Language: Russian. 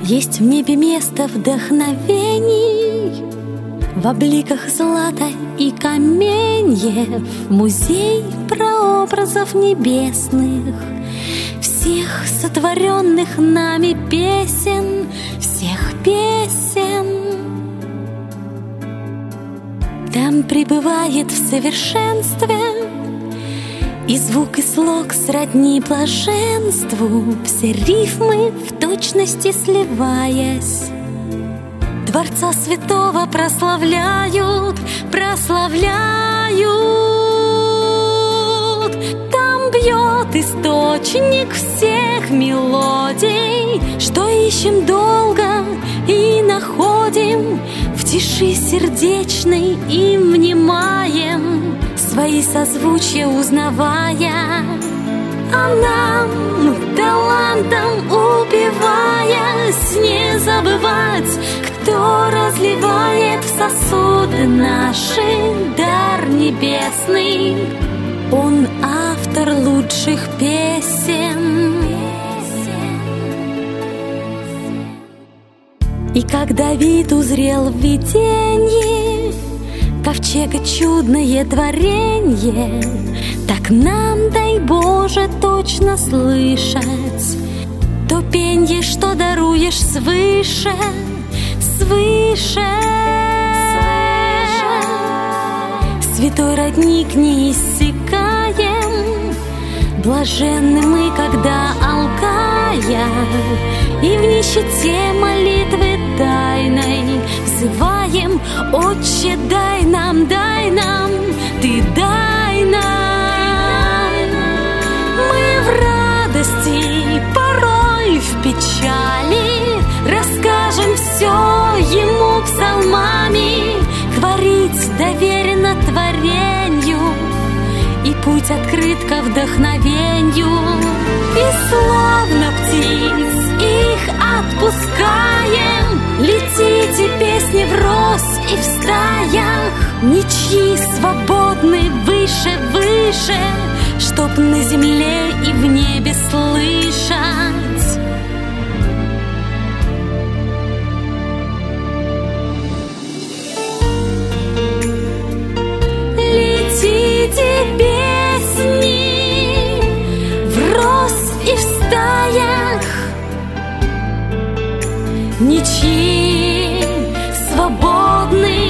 Есть в небе место вдохновений, в обликах злата и каменьев, музей прообразов небесных, всех сотворенных нами песен, всех песен. Там пребывает в совершенстве и звук, и слог сродни блаженству, все рифмы в точности сливаясь, Творца Святого прославляют, прославляют. Там бьет источник всех мелодий, что ищем долго и находим, в тиши сердечной и внимаем, свои созвучья узнавая. А нам, талантом упиваясь, не забывать, кто разливает в сосуды наши дар небесный. Он автор лучших песен. И как Давид узрел в видении ковчега чудное творенье, так нам, дай Боже, точно слышать то пенье, что даруешь свыше, свыше. Святой родник не иссякаем, блаженны мы, когда алкая, и в нищете молитвы тайной взываем: Отче, дай нам, Ты дай нам. Мы в радости, порой в печали, расскажем все Ему псалмами, творить доверено творенью, и путь открыт ко вдохновенью. И словно птиц их отпускаем, летите песни врозь и в стаях, ничьи свободны выше, выше, чтоб на земле и в небе слышать. Летите песни врозь и в стаях, ничьи свободны